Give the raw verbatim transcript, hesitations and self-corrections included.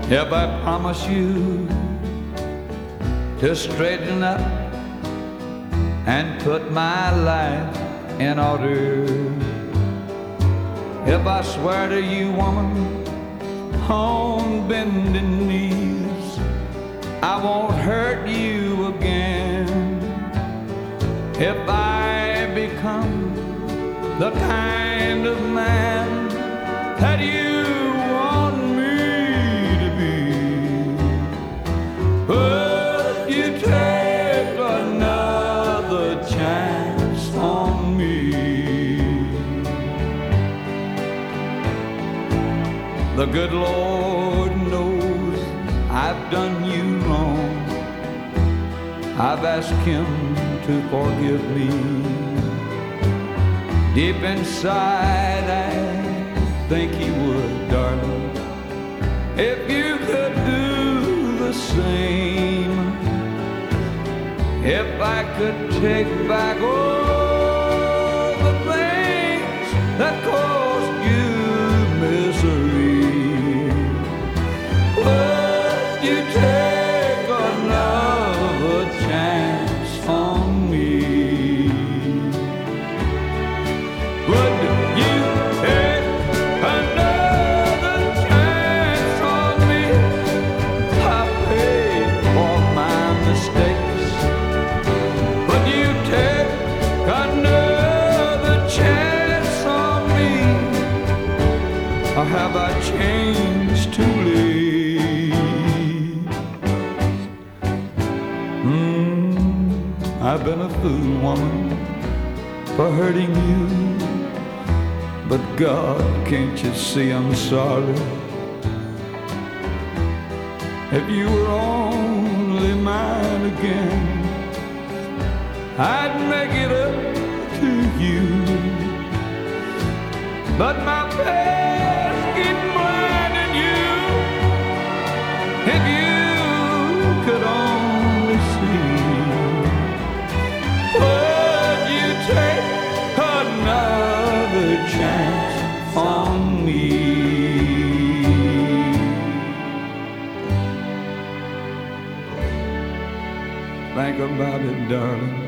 if I promise you to straighten up and put my life in order. If I swear to you, woman, on bending knees, I won't hurt you again. If I become the kind of man that you want me to be, would you take another chance on me? The good Lord knows I've done you wrong. I've asked Him to forgive me. Deep inside I think He would, darling, if you could do the same. If I could take back all the things that caused you misery, would you take another chance on me? Would you take another chance on me? I paid for my mistakes. Would you take another chance on me? Or have I changed too late? Mm, I've been a fool, woman, for hurting you. But God, can't you see I'm sorry? If you were only mine again, I'd make it up to you. But my past keep blinding you. If you could only see, would you take another chance on me? Think about it, darling.